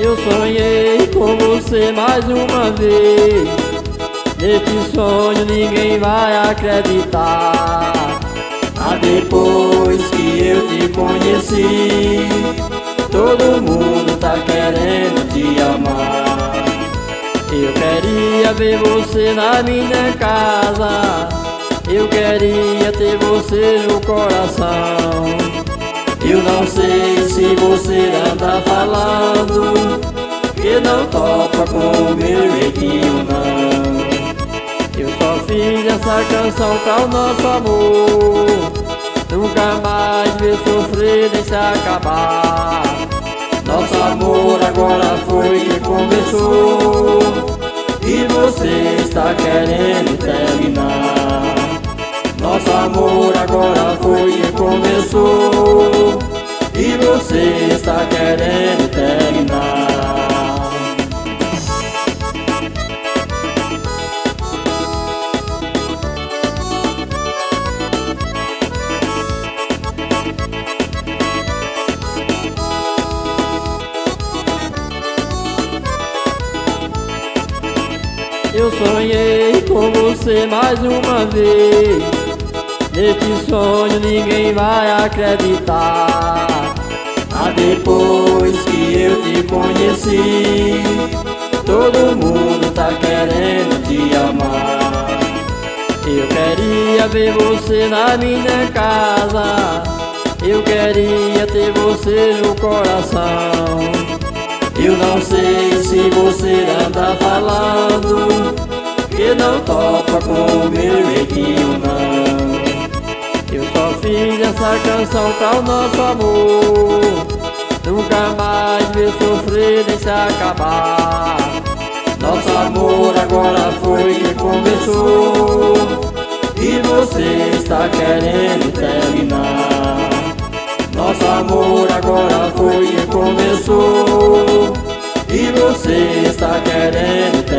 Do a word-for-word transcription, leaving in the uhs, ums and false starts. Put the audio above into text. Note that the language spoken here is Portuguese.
Eu sonhei com você mais uma vez. Nesse sonho ninguém vai acreditar. Ah, depois que eu te conheci, todo mundo tá querendo te amar. Eu queria ver você na minha casa, eu queria ter você no coração. Eu não sei se você anda falando que não topa com o meu jeitinho, não. Eu só fiz essa canção para o nosso amor nunca mais ver sofrer nem se acabar. Nosso amor agora foi que começou e você está querendo terminar. Nosso amor agora foi que começou e você está querendo terminar. Eu sonhei com você mais uma vez. Nesse sonho ninguém vai acreditar. Ah, depois que eu te conheci, todo mundo tá querendo te amar. Eu queria ver você na minha casa, eu queria ter você no coração. Eu não sei se você anda falando que não topa com o meu jeitinho, não. Eu só fiz essa canção para o nosso amor nunca mais ver sofrer nem se acabar. Nosso amor agora foi que começou e você está querendo terminar. Nosso amor agora foi que começou e você está querendo